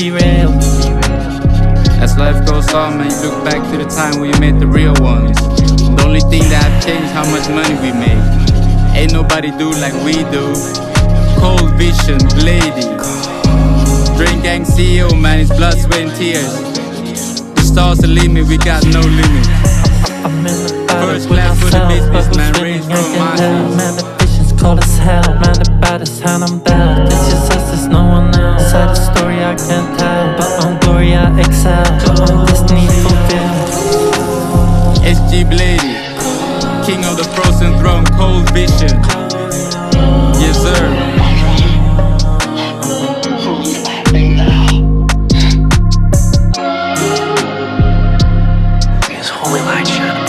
be real. As life goes on, man, you look back to the time when you made the real ones. The only thing that have changed how much money we make. Ain't nobody do like we do. Cold vision, Blady. Drink Gang CEO, man, it's blood, sweat and tears. The stars the limit, we got no limit. I'm in the battle First with class for the myself, business, but man, who's raised winning, I from can my tell. house. Man, the vision's cold as hell. Man, the baddest hand I'm dealt. This is us, there's no one else. Sad a story I can't tell, but on glory I excel. On destiny fulfilled. SG Blady, king of the frozen throne, cold vision. Yes sir. It's Holy Light Channel.